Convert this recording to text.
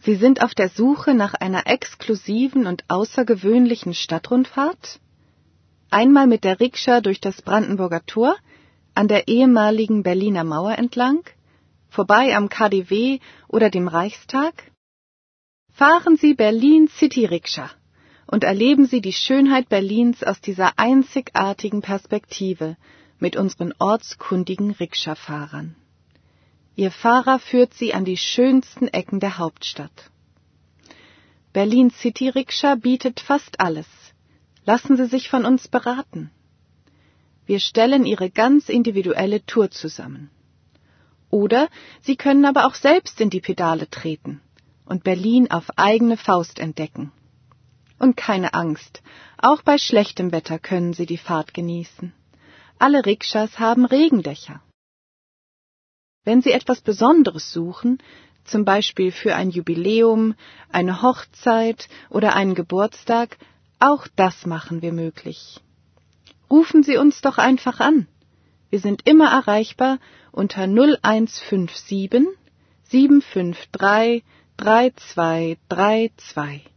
Sie sind auf der Suche nach einer exklusiven und außergewöhnlichen Stadtrundfahrt? Einmal mit der Rikscha durch das Brandenburger Tor, an der ehemaligen Berliner Mauer entlang, vorbei am KaDeWe oder dem Reichstag? Fahren Sie Berlin City Rikscha und erleben Sie die Schönheit Berlins aus dieser einzigartigen Perspektive mit unseren ortskundigen Rikscha-Fahrern. Ihr Fahrer führt Sie an die schönsten Ecken der Hauptstadt. Berlin City Rikscha bietet fast alles. Lassen Sie sich von uns beraten. Wir stellen Ihre ganz individuelle Tour zusammen. Oder Sie können aber auch selbst in die Pedale treten und Berlin auf eigene Faust entdecken. Und keine Angst, auch bei schlechtem Wetter können Sie die Fahrt genießen. Alle Rikschas haben Regendächer. Wenn Sie etwas Besonderes suchen, zum Beispiel für ein Jubiläum, eine Hochzeit oder einen Geburtstag, auch das machen wir möglich. Rufen Sie uns doch einfach an. Wir sind immer erreichbar unter 0157 753 3232.